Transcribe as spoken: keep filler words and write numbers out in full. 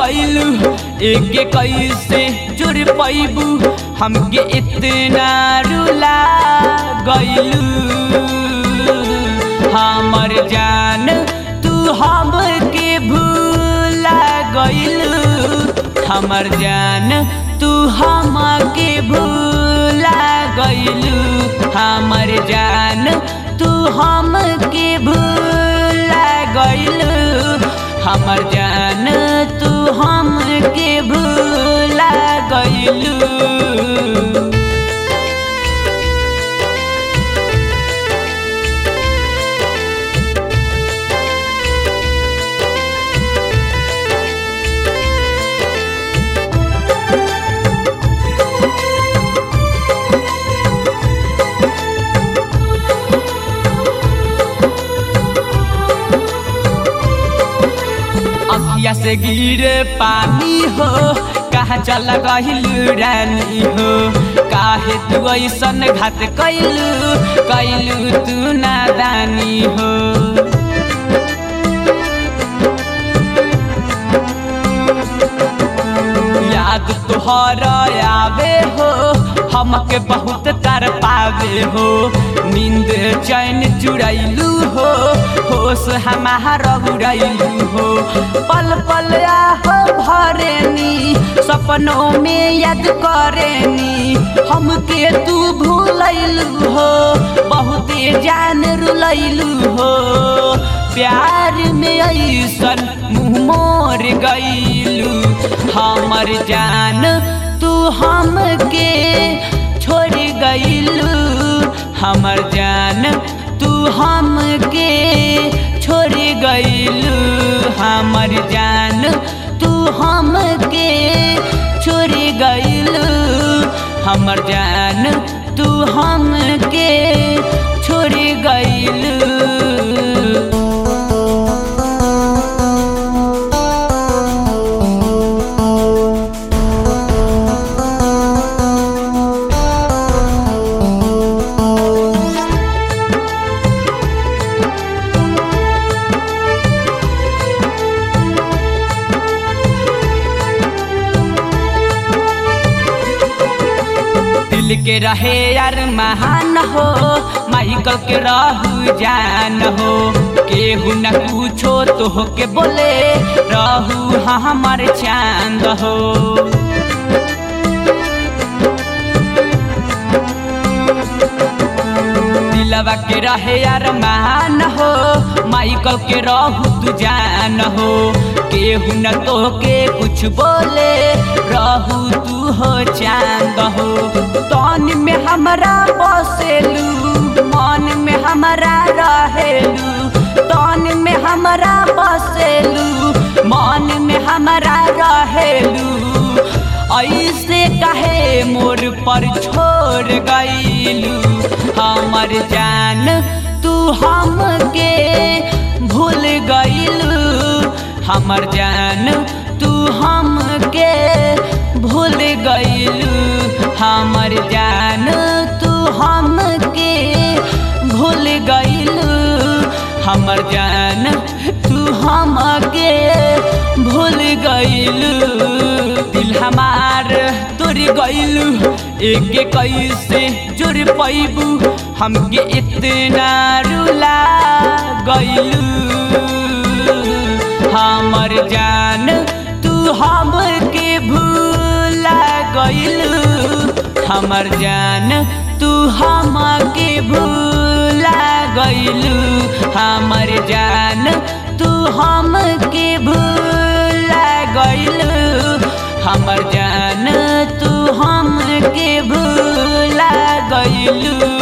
गइलू एक कैसे जुड़ पैबू हमके इतना रुला गइलू हमर जान तू हमके भूला गइलू हमर जान तू हमके भूला गइलू हमर जान तू हमके भूला गइलू हमर जान तू हमके भूला गइलू। अखिया से गिरे पानी हो कहाँ चल गइलू रानी हो काहे तू ऐसन घात कैलू कैलू तू नादानी हो याद तुहर आवे हो हमके बहुत तर पावे हो नींद चैन चुड़ैलू हो होश हमारा उड़ैलू हो पल पल आह भरेनी सपनों में याद करेनी हमके तू भूलैलू हो बहुते जान रुलैलू हो प्यार में ऐसन मुँह मोर गइलू हमर जान तू हमके छोड़ गइलू हमर जान तू हमके छोड़ गइलू हमर जान तू हमके छोड़ गइलू हमर जान तू हमके छोड़ गइलू। के रहे यार महान हो माइकल के रहू जान हो केहू न पूछो तो हो के बोले रहू हाँ हमारे चांद हो दिलवा के रहे यार महान हो माइकल के रहू तू जान हो केहू न तो के कुछ बोले रहू तू हो चांद हो तन में हमरा बसेलू मन में हमरा रहेलू तन में हमरा बसेलू मन में हमरा रहेलू ऐसे कहे मोर पर छोड़ गइलू हमर जान तू हमके भूल गइलू हमर जान तू हमके भूल गइलू हमर जान तू हमके भूल गइलू हमर जान तू हमके भूल गइलू दिल हमार तोड़ गइलू एक कैसे जुड़ पैबू हमके इतना रुला गइलू हमर जान तू हमके भूला गइलू हमर जान तू हमके भूला गइलू हमर जान तू हमके भूला गइलू हमर जान तू हमके भूला गइलू।